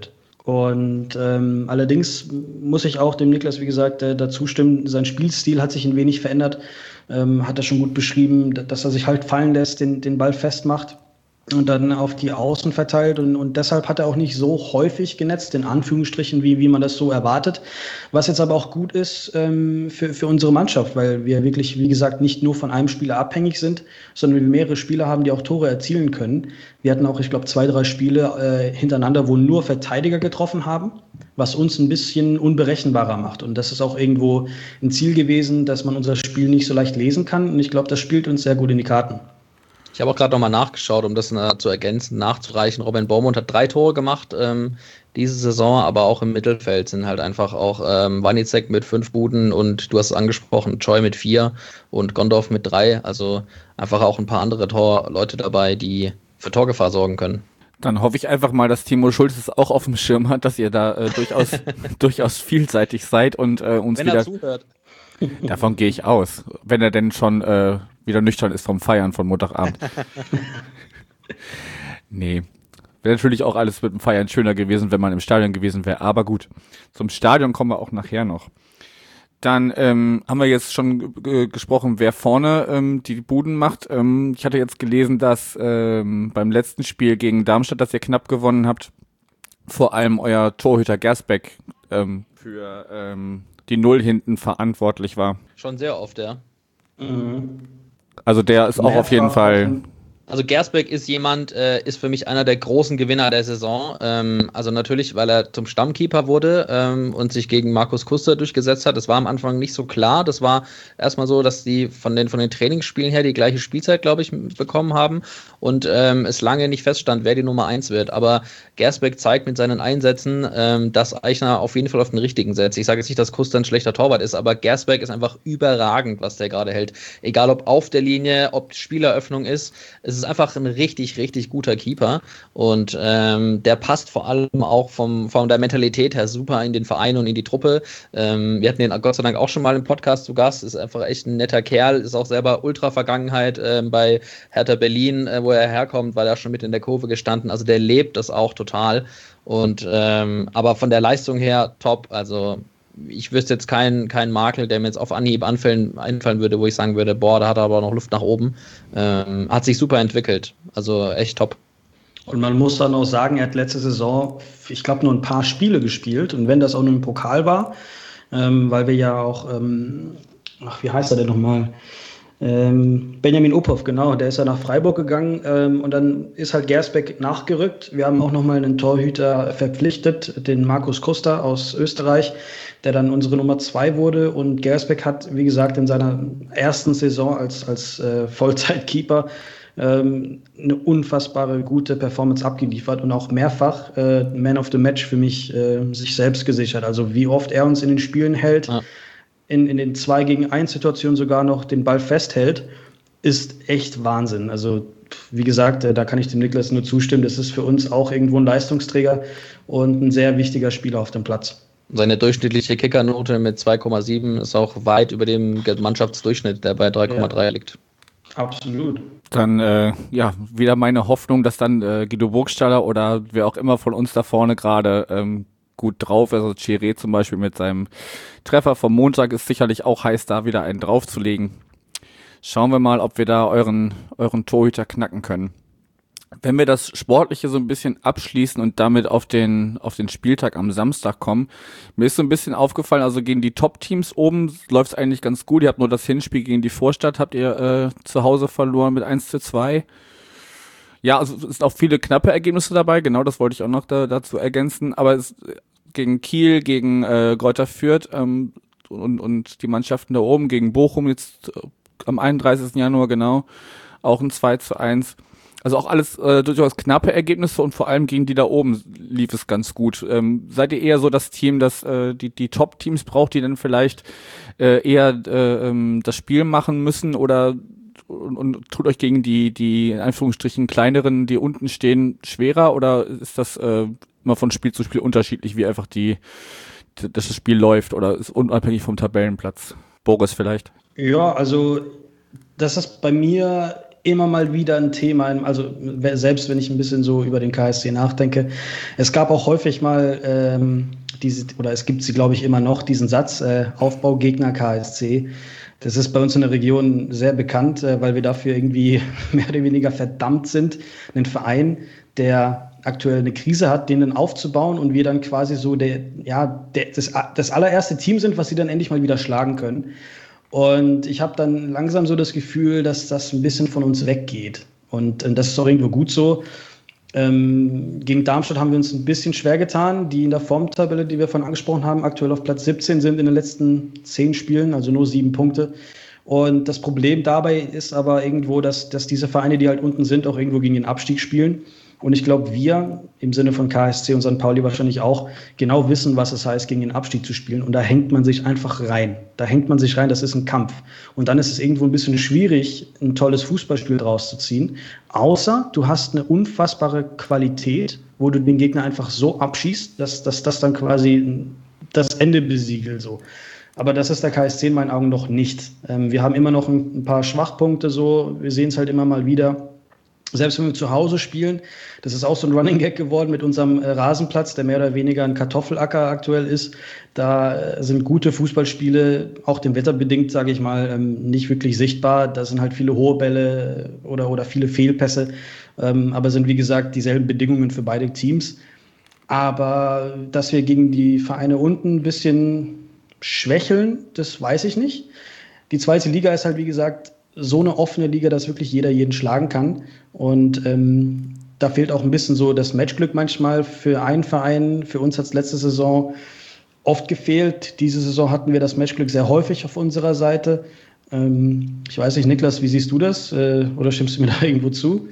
Und ähm, allerdings muss ich auch dem Niklas, wie gesagt, äh, dazu stimmen, sein Spielstil hat sich ein wenig verändert. Ähm, hat er schon gut beschrieben, dass er sich halt fallen lässt, den, den Ball festmacht und dann auf die Außen verteilt. Und, und deshalb hat er auch nicht so häufig genetzt, in Anführungsstrichen, wie, wie man das so erwartet. Was jetzt aber auch gut ist ähm, für, für unsere Mannschaft, weil wir wirklich, wie gesagt, nicht nur von einem Spieler abhängig sind, sondern wir mehrere Spieler haben, die auch Tore erzielen können. Wir hatten auch, ich glaube, zwei, drei Spiele äh, hintereinander, wo nur Verteidiger getroffen haben, was uns ein bisschen unberechenbarer macht. Und das ist auch irgendwo ein Ziel gewesen, dass man unser Spiel nicht so leicht lesen kann. Und ich glaube, das spielt uns sehr gut in die Karten. Ich habe auch gerade nochmal nachgeschaut, um das äh, zu ergänzen, nachzureichen. Robin Baumund hat drei Tore gemacht ähm, diese Saison, aber auch im Mittelfeld sind halt einfach auch ähm, Wanizek mit fünf Buden und du hast es angesprochen, Choi mit vier und Gondorf mit drei. Also einfach auch ein paar andere Torleute dabei, die für Torgefahr sorgen können. Dann hoffe ich einfach mal, dass Timo Schulz es auch auf dem Schirm hat, dass ihr da äh, durchaus durchaus vielseitig seid und äh, uns Wenn wieder... er zuhört. Davon gehe ich aus, wenn er denn schon äh, wieder nüchtern ist vom Feiern von Montagabend. Nee, wäre natürlich auch alles mit dem Feiern schöner gewesen, wenn man im Stadion gewesen wäre. Aber gut, zum Stadion kommen wir auch nachher noch. Dann ähm, haben wir jetzt schon g- gesprochen, wer vorne ähm, die Buden macht. Ähm, ich hatte jetzt gelesen, dass ähm, beim letzten Spiel gegen Darmstadt, das ihr knapp gewonnen habt, vor allem euer Torhüter Gersbeck ähm, für ähm, die Null hinten verantwortlich war. Schon sehr oft, ja. Mhm. Also der ist auch Mehrfach auf jeden Fall... Also Gersbeck ist jemand, äh, ist für mich einer der großen Gewinner der Saison. Ähm, also natürlich, weil er zum Stammkeeper wurde ähm, und sich gegen Markus Kuster durchgesetzt hat. Das war am Anfang nicht so klar. Das war erstmal so, dass die von den, von den Trainingsspielen her die gleiche Spielzeit, glaube ich, bekommen haben und ähm, es lange nicht feststand, wer die Nummer eins wird. Aber Gersbeck zeigt mit seinen Einsätzen, ähm, dass Eichner auf jeden Fall auf den richtigen setzt. Ich sage jetzt nicht, dass Kuster ein schlechter Torwart ist, aber Gersbeck ist einfach überragend, was der gerade hält. Egal ob auf der Linie, ob Spieleröffnung ist. Es ist einfach ein richtig, richtig guter Keeper und ähm, der passt vor allem auch vom, von der Mentalität her super in den Verein und in die Truppe. Ähm, wir hatten den Gott sei Dank auch schon mal im Podcast zu Gast, ist einfach echt ein netter Kerl, ist auch selber Ultra-Vergangenheit äh, bei Hertha Berlin, äh, wo er herkommt, war da schon mit in der Kurve gestanden, also der lebt das auch total und ähm, aber von der Leistung her top, also ich wüsste jetzt keinen keinen Makel, der mir jetzt auf Anhieb anfallen, einfallen würde, wo ich sagen würde, boah, da hat er aber noch Luft nach oben. Ähm, hat sich super entwickelt. Also echt top. Und man muss dann auch sagen, er hat letzte Saison, ich glaube, nur ein paar Spiele gespielt. Und wenn das auch nur im Pokal war, ähm, weil wir ja auch, ähm, ach, wie heißt er denn nochmal? Ähm, Benjamin Uphoff, genau, der ist ja nach Freiburg gegangen ähm, und dann ist halt Gersbeck nachgerückt. Wir haben auch nochmal einen Torhüter verpflichtet, den Markus Kuster aus Österreich, der dann unsere Nummer zwei wurde und Gersbeck hat, wie gesagt, in seiner ersten Saison als, als äh, Vollzeitkeeper ähm, eine unfassbare gute Performance abgeliefert und auch mehrfach äh, Man of the Match für mich äh, sich selbst gesichert. Also wie oft er uns in den Spielen hält, ja. In, in den zwei gegen eins Situationen sogar noch den Ball festhält, ist echt Wahnsinn. Also wie gesagt, da kann ich dem Niklas nur zustimmen. Das ist für uns auch irgendwo ein Leistungsträger und ein sehr wichtiger Spieler auf dem Platz. Seine durchschnittliche Kickernote mit zwei Komma sieben ist auch weit über dem Mannschaftsdurchschnitt, der bei drei Komma drei ja. liegt. Absolut. Dann, äh, ja, wieder meine Hoffnung, dass dann äh, Guido Burgstaller oder wer auch immer von uns da vorne gerade ähm, gut drauf. Also Chiré zum Beispiel mit seinem Treffer vom Montag ist sicherlich auch heiß, da wieder einen draufzulegen. Schauen wir mal, ob wir da euren, euren Torhüter knacken können. Wenn wir das Sportliche so ein bisschen abschließen und damit auf den, auf den Spieltag am Samstag kommen, mir ist so ein bisschen aufgefallen, also gegen die Top-Teams oben läuft es eigentlich ganz gut. Ihr habt nur das Hinspiel gegen die Vorstadt, habt ihr äh, zu Hause verloren mit eins zu zwei. Ja, also es sind auch viele knappe Ergebnisse dabei, genau, das wollte ich auch noch da, dazu ergänzen, aber es, gegen Kiel, gegen äh, Greuther Fürth ähm, und, und die Mannschaften da oben, gegen Bochum jetzt äh, am einunddreißigsten Januar, genau, auch ein zwei zu eins. Also auch alles äh, durchaus knappe Ergebnisse und vor allem gegen die da oben lief es ganz gut. Ähm, seid ihr eher so das Team, das äh, die, die Top-Teams braucht, die dann vielleicht äh, eher äh, ähm, das Spiel machen müssen oder Und, und tut euch gegen die, die in Anführungsstrichen kleineren, die unten stehen, schwerer oder ist das äh, immer von Spiel zu Spiel unterschiedlich, wie einfach die, dass das Spiel läuft oder ist unabhängig vom Tabellenplatz? Boris vielleicht? Ja, also das ist bei mir immer mal wieder ein Thema, also selbst wenn ich ein bisschen so über den K S C nachdenke. Es gab auch häufig mal ähm, diese, oder es gibt sie, glaube ich, immer noch, diesen Satz, äh, Aufbaugegner K S C. Das ist bei uns in der Region sehr bekannt, äh, weil wir dafür irgendwie mehr oder weniger verdammt sind, einen Verein, der aktuell eine Krise hat, den dann aufzubauen und wir dann quasi so der, ja, der, das, das allererste Team sind, was sie dann endlich mal wieder schlagen können. Und ich habe dann langsam so das Gefühl, dass das ein bisschen von uns weggeht. Und, und das ist auch irgendwo gut so. Ähm, gegen Darmstadt haben wir uns ein bisschen schwer getan. Die in der Formtabelle, die wir vorhin angesprochen haben, aktuell auf Platz siebzehn sind in den letzten zehn Spielen, also nur sieben Punkte. Und das Problem dabei ist aber irgendwo, dass, dass diese Vereine, die halt unten sind, auch irgendwo gegen den Abstieg spielen. Und ich glaube, wir im Sinne von K S C und Sankt Pauli wahrscheinlich auch genau wissen, was es heißt, gegen den Abstieg zu spielen. Und da hängt man sich einfach rein. Da hängt man sich rein, das ist ein Kampf. Und dann ist es irgendwo ein bisschen schwierig, ein tolles Fußballspiel draus zu ziehen. Außer du hast eine unfassbare Qualität, wo du den Gegner einfach so abschießt, dass, dass das dann quasi das Ende besiegelt. So. Aber das ist der K S C in meinen Augen noch nicht. Ähm, wir haben immer noch ein, ein paar Schwachpunkte. So. Wir sehen es halt immer mal wieder. Selbst wenn wir zu Hause spielen, das ist auch so ein Running Gag geworden mit unserem äh, Rasenplatz, der mehr oder weniger ein Kartoffelacker aktuell ist. Da äh, sind gute Fußballspiele, auch dem Wetter bedingt, sage ich mal, ähm, nicht wirklich sichtbar. Da sind halt viele hohe Bälle oder, oder viele Fehlpässe, ähm, aber sind wie gesagt dieselben Bedingungen für beide Teams. Aber dass wir gegen die Vereine unten ein bisschen schwächeln, das weiß ich nicht. Die zweite Liga ist halt, wie gesagt, so eine offene Liga, dass wirklich jeder jeden schlagen kann. Und ähm, da fehlt auch ein bisschen so das Matchglück manchmal für einen Verein. Für uns hat es letzte Saison oft gefehlt. Diese Saison hatten wir das Matchglück sehr häufig auf unserer Seite. Ähm, ich weiß nicht, Niklas, wie siehst du das? Äh, oder stimmst du mir da irgendwo zu?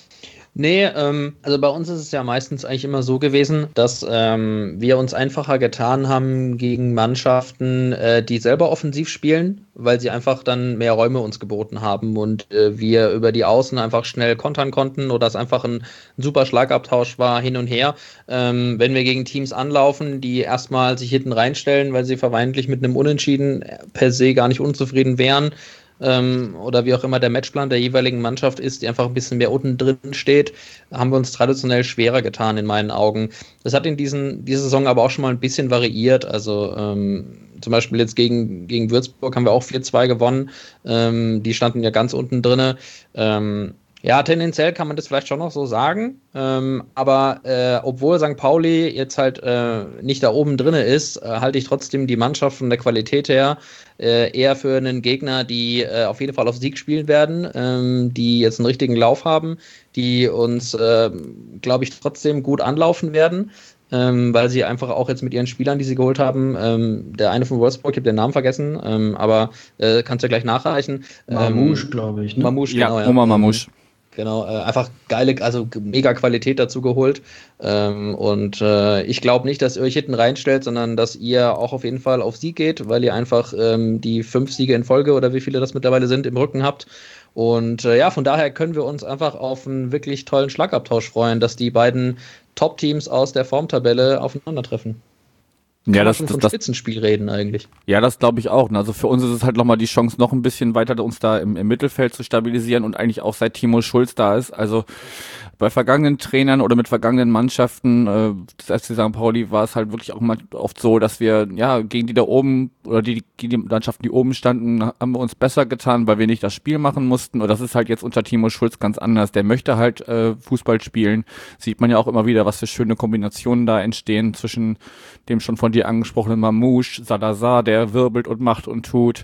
Nee, ähm, also bei uns ist es ja meistens eigentlich immer so gewesen, dass ähm, wir uns einfacher getan haben gegen Mannschaften, äh, die selber offensiv spielen, weil sie einfach dann mehr Räume uns geboten haben und äh, wir über die Außen einfach schnell kontern konnten oder es einfach ein, ein super Schlagabtausch war hin und her. Ähm, wenn wir gegen Teams anlaufen, die erstmal sich hinten reinstellen, weil sie vermeintlich mit einem Unentschieden per se gar nicht unzufrieden wären, Ähm, oder wie auch immer der Matchplan der jeweiligen Mannschaft ist, die einfach ein bisschen mehr unten drin steht, haben wir uns traditionell schwerer getan in meinen Augen. Das hat in diesen, dieser Saison aber auch schon mal ein bisschen variiert, also ähm, zum Beispiel jetzt gegen, gegen Würzburg haben wir auch vier zwei gewonnen, ähm, die standen ja ganz unten drinne. Ähm, Ja, tendenziell kann man das vielleicht schon noch so sagen, ähm, aber äh, obwohl Sankt Pauli jetzt halt äh, nicht da oben drinne ist, äh, halte ich trotzdem die Mannschaft von der Qualität her äh, eher für einen Gegner, die äh, auf jeden Fall auf Sieg spielen werden, ähm, die jetzt einen richtigen Lauf haben, die uns, äh, glaube ich, trotzdem gut anlaufen werden. Ähm, weil sie einfach auch jetzt mit ihren Spielern, die sie geholt haben, ähm, der eine von Wolfsburg, ich habe den Namen vergessen, ähm, aber äh, kannst du ja gleich nachreichen. Mamouche, ähm, glaube ich. Ne? Mamouche, Ja, genau. Ja, Omar Mamouche. Genau, äh, einfach geile, also mega Qualität dazu geholt. Ähm, und äh, ich glaube nicht, dass ihr euch hinten reinstellt, sondern dass ihr auch auf jeden Fall auf Sieg geht, weil ihr einfach ähm, die fünf Siege in Folge oder wie viele das mittlerweile sind im Rücken habt. Und äh, ja, von daher können wir uns einfach auf einen wirklich tollen Schlagabtausch freuen, dass die beiden Top-Teams aus der Formtabelle aufeinandertreffen. Kann Ja, man das, schon das, von das, Spitzenspiel reden eigentlich. ja, das glaube ich auch. Also für uns ist es halt nochmal die Chance, noch ein bisschen weiter uns da im, im Mittelfeld zu stabilisieren und eigentlich auch seit Timo Schulz da ist. Also bei vergangenen Trainern oder mit vergangenen Mannschaften äh, des F C Sankt Pauli war es halt wirklich auch mal oft so, dass wir ja gegen die da oben oder die, gegen die Mannschaften, die oben standen, haben wir uns besser getan, weil wir nicht das Spiel machen mussten. Und das ist halt jetzt unter Timo Schulz ganz anders. Der möchte halt äh, Fußball spielen. Sieht man ja auch immer wieder, was für schöne Kombinationen da entstehen zwischen dem schon von dir angesprochenen Mamouche, Salazar, der wirbelt und macht und tut,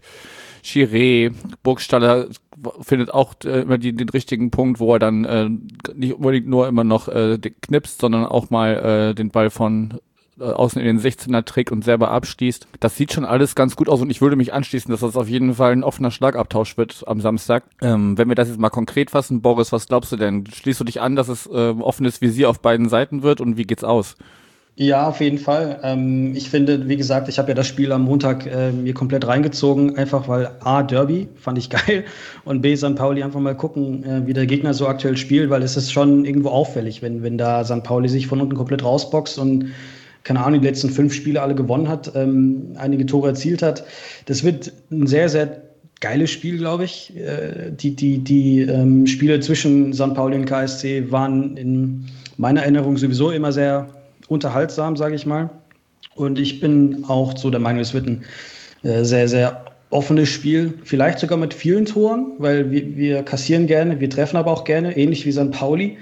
Chiré, Burgstaller findet auch äh, immer die, den richtigen Punkt, wo er dann äh, nicht unbedingt nur immer noch äh, knipst, sondern auch mal äh, den Ball von äh, außen in den sechzehner trägt und selber abschließt. Das sieht schon alles ganz gut aus und ich würde mich anschließen, dass das auf jeden Fall ein offener Schlagabtausch wird am Samstag. Ähm, wenn wir das jetzt mal konkret fassen, Boris, was glaubst du denn? Schließt du dich an, dass es äh, offenes Visier auf beiden Seiten wird und wie geht's aus? Ja, auf jeden Fall. Ähm, ich finde, wie gesagt, ich habe ja das Spiel am Montag äh, mir komplett reingezogen, einfach weil A, Derby, fand ich geil, und B, Sankt Pauli einfach mal gucken, äh, wie der Gegner so aktuell spielt, weil es ist schon irgendwo auffällig, wenn, wenn da Sankt Pauli sich von unten komplett rausboxt und, keine Ahnung, die letzten fünf Spiele alle gewonnen hat, ähm, einige Tore erzielt hat. Das wird ein sehr, sehr geiles Spiel, glaube ich. Äh, die die, die ähm, Spiele zwischen Sankt Pauli und K S C waren in meiner Erinnerung sowieso immer sehr unterhaltsam, sage ich mal. Und ich bin auch so der Meinung, es wird ein äh, sehr, sehr offenes Spiel. Vielleicht sogar mit vielen Toren, weil wir, wir kassieren gerne, wir treffen aber auch gerne, ähnlich wie Sankt Pauli.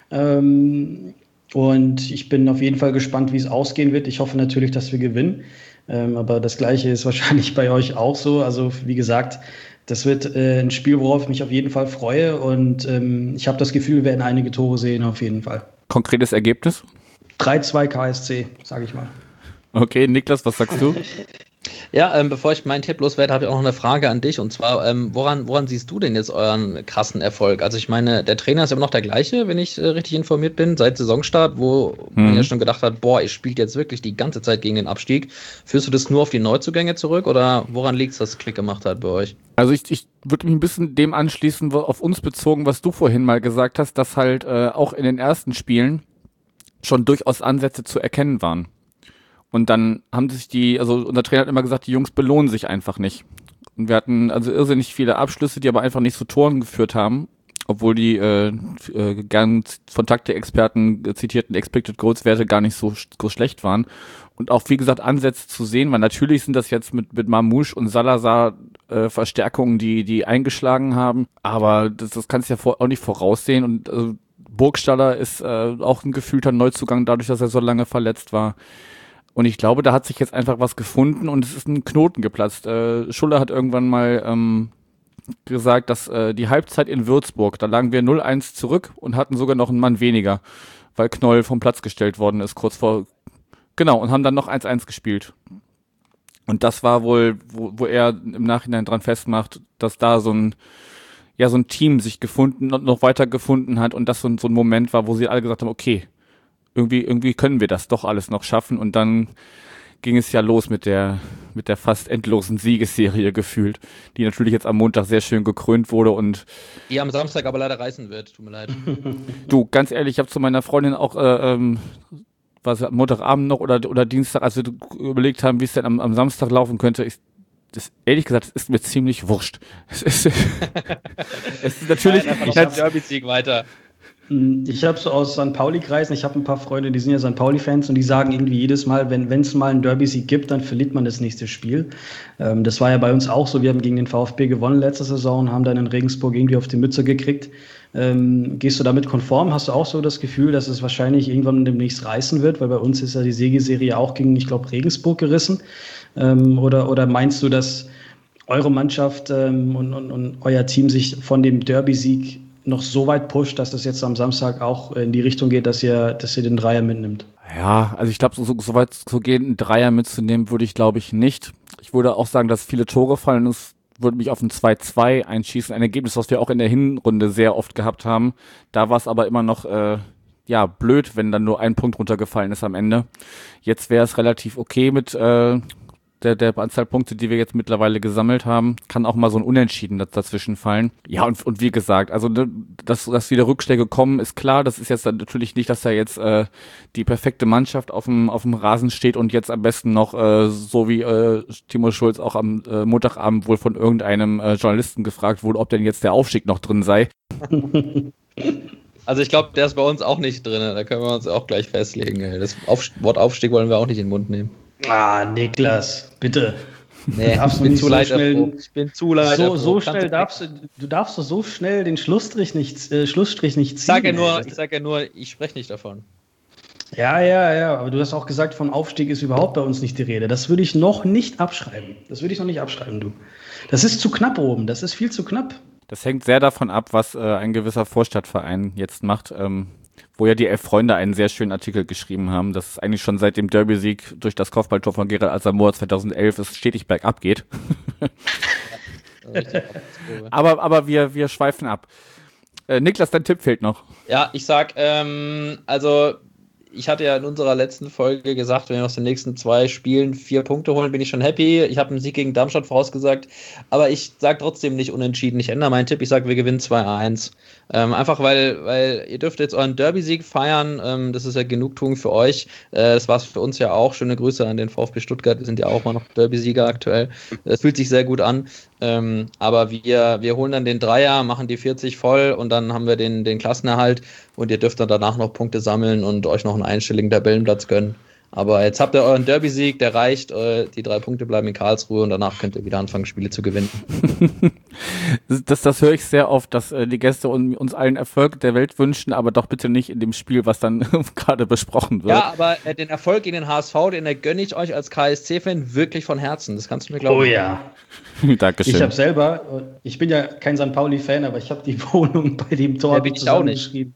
Ähm, und ich bin auf jeden Fall gespannt, wie es ausgehen wird. Ich hoffe natürlich, dass wir gewinnen. Ähm, aber das Gleiche ist wahrscheinlich bei euch auch so. Also wie gesagt, das wird äh, ein Spiel, worauf ich mich auf jeden Fall freue. Und ähm, ich habe das Gefühl, wir werden einige Tore sehen, auf jeden Fall. Konkretes Ergebnis? drei zwei K S C, sage ich mal. Okay, Niklas, was sagst du? Ja, ähm, bevor ich meinen Tipp loswerde, habe ich auch noch eine Frage an dich. Und zwar, ähm, woran, woran siehst du denn jetzt euren krassen Erfolg? Also ich meine, der Trainer ist immer noch der gleiche, wenn ich äh, richtig informiert bin, seit Saisonstart, wo hm. man ja schon gedacht hat, boah, ihr spielt jetzt wirklich die ganze Zeit gegen den Abstieg. Führst du das nur auf die Neuzugänge zurück oder woran liegt es, dass es Klick gemacht hat bei euch? Also ich, ich würde mich ein bisschen dem anschließen, auf uns bezogen, was du vorhin mal gesagt hast, dass halt äh, auch in den ersten Spielen schon durchaus Ansätze zu erkennen waren. Und dann haben sich die, also unser Trainer hat immer gesagt, die Jungs belohnen sich einfach nicht. Und wir hatten also irrsinnig viele Abschlüsse, die aber einfach nicht zu Toren geführt haben, obwohl die äh, äh, gern von Taktik-Experten zitierten Expected Goals-Werte gar nicht so, so schlecht waren. Und auch, wie gesagt, Ansätze zu sehen, weil natürlich sind das jetzt mit, mit Mamouche und Salazar äh, Verstärkungen, die die eingeschlagen haben, aber das, das kannst du ja vor, auch nicht voraussehen. Und also, Burgstaller ist äh, auch ein gefühlter Neuzugang, dadurch, dass er so lange verletzt war. Und ich glaube, da hat sich jetzt einfach was gefunden und es ist ein Knoten geplatzt. Äh, Schuller hat irgendwann mal ähm, gesagt, dass äh, die Halbzeit in Würzburg, da lagen wir null eins zurück und hatten sogar noch einen Mann weniger, weil Knoll vom Platz gestellt worden ist, kurz vor, genau, und haben dann noch eins eins gespielt. Und das war wohl, wo, wo er im Nachhinein dran festmacht, dass da so ein, ja, so ein Team sich gefunden und noch weiter gefunden hat und das so, so ein Moment war, wo sie alle gesagt haben, okay, Irgendwie, irgendwie können wir das doch alles noch schaffen und dann ging es ja los mit der, mit der fast endlosen Siegesserie gefühlt, die natürlich jetzt am Montag sehr schön gekrönt wurde und die am Samstag aber leider reißen wird, tut mir leid. Du, ganz ehrlich, ich habe zu meiner Freundin auch, äh, ähm, was Montagabend noch oder, oder Dienstag, als wir überlegt haben, wie es denn am, am Samstag laufen könnte, ich, das, ehrlich gesagt, es ist mir ziemlich wurscht. Es ist, es ist natürlich, Nein, ich habe Derby-Sieg weiter. Ich habe so aus Sankt Pauli-Kreisen, ich habe ein paar Freunde, die sind ja Sankt Pauli-Fans und die sagen irgendwie jedes Mal, wenn es mal einen Derby-Sieg gibt, dann verliert man das nächste Spiel. Ähm, das war ja bei uns auch so, wir haben gegen den VfB gewonnen letzte Saison und haben dann in Regensburg irgendwie auf die Mütze gekriegt. Ähm, gehst du damit konform? Hast du auch so das Gefühl, dass es wahrscheinlich irgendwann demnächst reißen wird? Weil bei uns ist ja die Siegesserie auch gegen, ich glaube, Regensburg gerissen. Ähm, oder, oder meinst du, dass eure Mannschaft ähm, und, und, und euer Team sich von dem Derby-Sieg noch so weit pusht, dass das jetzt am Samstag auch in die Richtung geht, dass ihr, dass ihr den Dreier mitnimmt? Ja, also ich glaube, so, so weit zu gehen, einen Dreier mitzunehmen, würde ich glaube ich nicht. Ich würde auch sagen, dass viele Tore fallen. Es würde mich auf ein zwei zwei einschießen. Ein Ergebnis, was wir auch in der Hinrunde sehr oft gehabt haben. Da war es aber immer noch äh, ja blöd, wenn dann nur ein Punkt runtergefallen ist am Ende. Jetzt wäre es relativ okay mit äh, Der, der Anzahl Punkte, die wir jetzt mittlerweile gesammelt haben, kann auch mal so ein Unentschieden dazwischen fallen. Ja, und, und wie gesagt, also dass, dass wieder Rückschläge kommen, ist klar. Das ist jetzt natürlich nicht, dass da jetzt äh, die perfekte Mannschaft auf dem auf dem Rasen steht und jetzt am besten noch, äh, so wie äh, Timo Schulz auch am äh, Montagabend wohl von irgendeinem äh, Journalisten gefragt wurde, ob denn jetzt der Aufstieg noch drin sei. Also ich glaube, der ist bei uns auch nicht drin. Da können wir uns auch gleich festlegen. Das Auf- Wort Aufstieg wollen wir auch nicht in den Mund nehmen. Ah, Niklas, bitte. Nee, ich bin zu leicht erprobt. Ich bin zu leicht so, so schnell darfst du, du darfst doch so schnell den Schlussstrich nicht, äh, Schlussstrich nicht ziehen. Ich sage ja nur, ich sag ja nur, ich spreche nicht davon. Ja, ja, ja, aber du hast auch gesagt, vom Aufstieg ist überhaupt bei uns nicht die Rede. Das würde ich noch nicht abschreiben. Das würde ich noch nicht abschreiben, du. Das ist zu knapp oben, das ist viel zu knapp. Das hängt sehr davon ab, was äh, ein gewisser Vorstadtverein jetzt macht. Ähm wo ja die Elf Freunde einen sehr schönen Artikel geschrieben haben, dass es eigentlich schon seit dem Derby-Sieg durch das Kopfballtor von Gerald Asamoah zweitausendelf es stetig bergab geht. aber aber wir, wir schweifen ab. Äh, Niklas, dein Tipp fehlt noch. Ja, ich sag, ähm, also ich hatte ja in unserer letzten Folge gesagt, wenn wir aus den nächsten zwei Spielen vier Punkte holen, bin ich schon happy. Ich habe einen Sieg gegen Darmstadt vorausgesagt, aber ich sage trotzdem nicht unentschieden. Ich ändere meinen Tipp, ich sage, wir gewinnen zwei eins. Ähm, einfach weil, weil ihr dürft jetzt euren Derby-Sieg feiern, ähm, das ist ja Genugtuung für euch. Äh, das war es für uns ja auch. Schöne Grüße an den VfB Stuttgart, wir sind ja auch mal noch Derby-Sieger aktuell. Es fühlt sich sehr gut an. Ähm, aber wir, wir holen dann den Dreier, machen die vierzig voll und dann haben wir den, den Klassenerhalt und ihr dürft dann danach noch Punkte sammeln und euch noch einen einstelligen Tabellenplatz gönnen. Aber jetzt habt ihr euren Derby-Sieg, der reicht, äh, die drei Punkte bleiben in Karlsruhe und danach könnt ihr wieder anfangen, Spiele zu gewinnen. das, das höre ich sehr oft, dass äh, die Gäste uns allen Erfolg der Welt wünschen, aber doch bitte nicht in dem Spiel, was dann gerade besprochen wird. Ja, aber äh, den Erfolg gegen den H S V, den gönne ich euch als K S C-Fan wirklich von Herzen. Das kannst du mir glauben. Oh ja. Dankeschön. Ich habe selber, ich bin ja kein Sankt Pauli-Fan, aber ich habe die Wohnung bei dem Tor ja, zusammengeschrieben.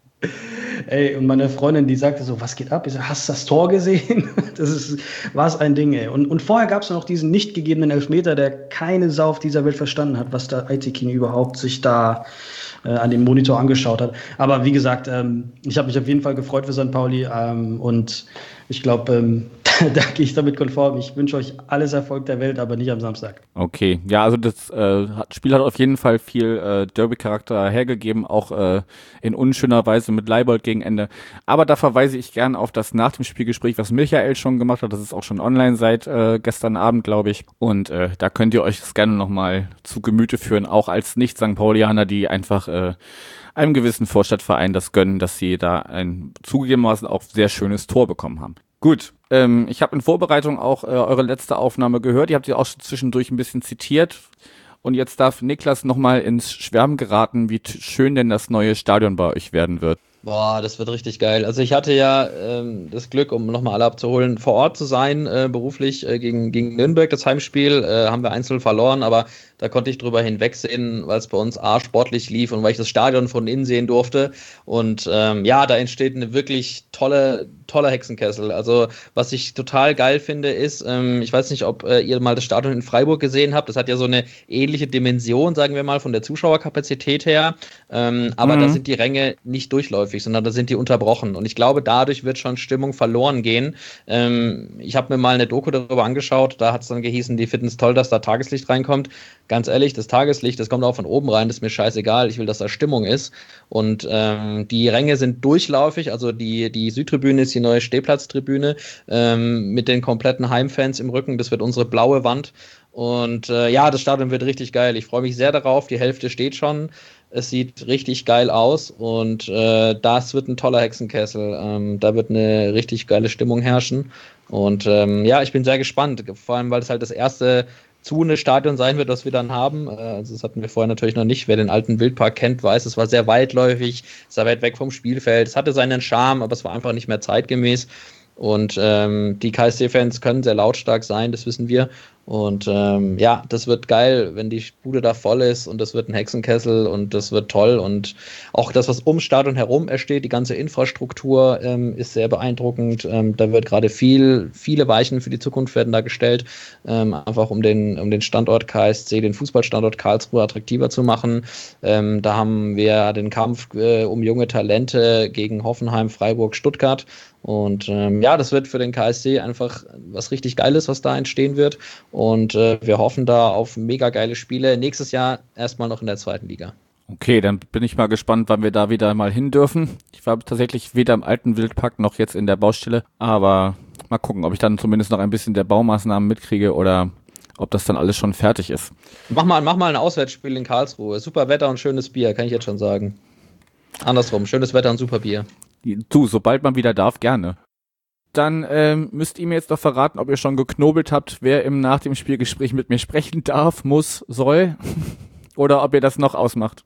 Ey, und meine Freundin, die sagte so, was geht ab? Ich so, hast du das Tor gesehen? Das ist, war's ein Ding, ey. Und, und vorher gab es noch diesen nicht gegebenen Elfmeter, der keine Sau auf dieser Welt verstanden hat, was der Aytekin überhaupt sich da äh, an dem Monitor angeschaut hat. Aber wie gesagt, ähm, ich habe mich auf jeden Fall gefreut für Sankt Pauli ähm, und ich glaube, ähm, da gehe ich damit konform. Ich wünsche euch alles Erfolg der Welt, aber nicht am Samstag. Okay, ja, also das äh, Spiel hat auf jeden Fall viel äh, Derby-Charakter hergegeben, auch äh, in unschöner Weise mit Leibold gegen Ende. Aber da verweise ich gern auf das nach dem Spielgespräch, was Michael schon gemacht hat. Das ist auch schon online seit äh, gestern Abend, glaube ich. Und äh, da könnt ihr euch das gerne nochmal zu Gemüte führen, auch als Nicht-Sankt Paulianer, die einfach äh, einem gewissen Vorstadtverein das gönnen, dass sie da ein zugegebenermaßen auch sehr schönes Tor bekommen haben. Gut, ähm, ich habe in Vorbereitung auch äh, eure letzte Aufnahme gehört. Ihr habt sie auch schon zwischendurch ein bisschen zitiert. Und jetzt darf Niklas nochmal ins Schwärmen geraten, wie t- schön denn das neue Stadion bei euch werden wird. Boah, das wird richtig geil. Also ich hatte ja ähm, das Glück, um nochmal alle abzuholen, vor Ort zu sein, äh, beruflich äh, gegen, gegen Nürnberg. Das Heimspiel äh, haben wir einzeln verloren, aber da konnte ich drüber hinwegsehen, weil es bei uns A, sportlich lief und weil ich das Stadion von innen sehen durfte. Und ähm, ja, da entsteht eine wirklich tolle, tolle Hexenkessel. Also was ich total geil finde ist, ähm, ich weiß nicht, ob äh, ihr mal das Stadion in Freiburg gesehen habt. Das hat ja so eine ähnliche Dimension, sagen wir mal, von der Zuschauerkapazität her. Ähm, aber mhm. da sind die Ränge nicht durchläufig, sondern da sind die unterbrochen. Und ich glaube, dadurch wird schon Stimmung verloren gehen. Ähm, ich habe mir mal eine Doku darüber angeschaut. Da hat es dann gehießen, die finden es toll, dass da Tageslicht reinkommt. Ganz ehrlich, das Tageslicht, das kommt auch von oben rein, das ist mir scheißegal, ich will, dass da Stimmung ist. Und ähm, die Ränge sind durchläufig, also die, die Südtribüne ist die neue Stehplatztribüne ähm, mit den kompletten Heimfans im Rücken, das wird unsere blaue Wand. Und äh, ja, das Stadion wird richtig geil, ich freue mich sehr darauf, die Hälfte steht schon. Es sieht richtig geil aus und äh, das wird ein toller Hexenkessel. Ähm, da wird eine richtig geile Stimmung herrschen. Und ähm, ja, ich bin sehr gespannt, vor allem, weil es halt das erste zu eine Stadion sein wird, das wir dann haben. Also das hatten wir vorher natürlich noch nicht. Wer den alten Wildpark kennt, weiß, es war sehr weitläufig, es war weit weg vom Spielfeld. Es hatte seinen Charme, aber es war einfach nicht mehr zeitgemäß. Und ähm, die K S C-Fans können sehr lautstark sein, das wissen wir. Und ähm, ja, das wird geil, wenn die Bude da voll ist und das wird ein Hexenkessel und das wird toll. Und auch das, was ums Stadion herum entsteht, die ganze Infrastruktur ähm, ist sehr beeindruckend. Ähm, da wird gerade viel, viele Weichen für die Zukunft werden da gestellt, ähm, einfach um den, um den Standort K S C, den Fußballstandort Karlsruhe attraktiver zu machen. Ähm, da haben wir den Kampf äh, um junge Talente gegen Hoffenheim, Freiburg, Stuttgart. Und ähm, ja, das wird für den K S C einfach was richtig Geiles, was da entstehen wird. Und äh, wir hoffen da auf mega geile Spiele. Nächstes Jahr erstmal noch in der zweiten Liga. Okay, dann bin ich mal gespannt, wann wir da wieder mal hin dürfen. Ich war tatsächlich weder im alten Wildpark noch jetzt in der Baustelle. Aber mal gucken, ob ich dann zumindest noch ein bisschen der Baumaßnahmen mitkriege oder ob das dann alles schon fertig ist. Mach mal, mach mal ein Auswärtsspiel in Karlsruhe. Super Wetter und schönes Bier, kann ich jetzt schon sagen. Andersrum, schönes Wetter und super Bier. Du, sobald man wieder darf, gerne. Dann ähm, müsst ihr mir jetzt doch verraten, ob ihr schon geknobelt habt, wer im nach dem Spielgespräch mit mir sprechen darf, muss, soll. Oder ob ihr das noch ausmacht.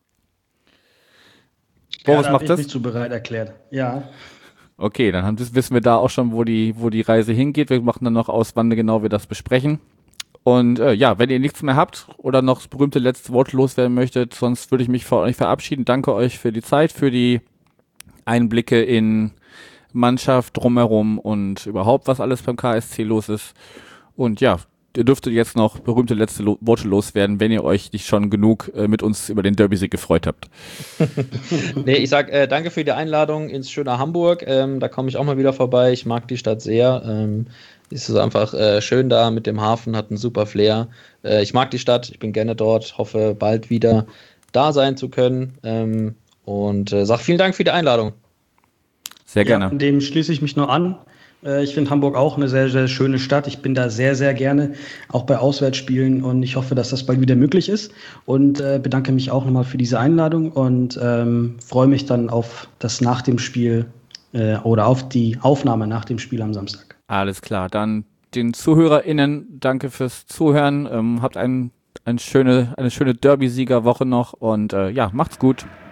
Boris ja, macht das? Ich mich zu bereit erklärt. Ja. Okay, dann haben, das wissen wir da auch schon, wo die, wo die Reise hingeht. Wir machen dann noch aus, wann genau wir das besprechen. Und äh, ja, wenn ihr nichts mehr habt oder noch das berühmte letzte Wort loswerden möchtet, sonst würde ich mich von euch verabschieden. Danke euch für die Zeit, für die Einblicke in Mannschaft drumherum und überhaupt, was alles beim K S C los ist. Und ja, ihr dürftet jetzt noch berühmte letzte Lo- Worte loswerden, wenn ihr euch nicht schon genug äh, mit uns über den Derby-Sieg gefreut habt. Nee, ich sag äh, danke für die Einladung ins schöne Hamburg. Ähm, da komme ich auch mal wieder vorbei. Ich mag die Stadt sehr. Ähm, es ist einfach äh, schön da mit dem Hafen, hat einen super Flair. Äh, ich mag die Stadt, ich bin gerne dort, hoffe bald wieder da sein zu können. Ähm, und äh, sag vielen Dank für die Einladung. Sehr gerne. Ja, dem schließe ich mich nur an. Äh, Ich finde Hamburg auch eine sehr, sehr schöne Stadt. Ich bin da sehr, sehr gerne, auch bei Auswärtsspielen. Und ich hoffe, dass das bald wieder möglich ist. Und äh, bedanke mich auch nochmal für diese Einladung und ähm, freue mich dann auf das nach dem Spiel äh, oder auf die Aufnahme nach dem Spiel am Samstag. Alles klar, dann den ZuhörerInnen danke fürs Zuhören. Ähm, habt ein, ein schöne, eine schöne Derby-Siegerwoche noch und äh, ja, macht's gut.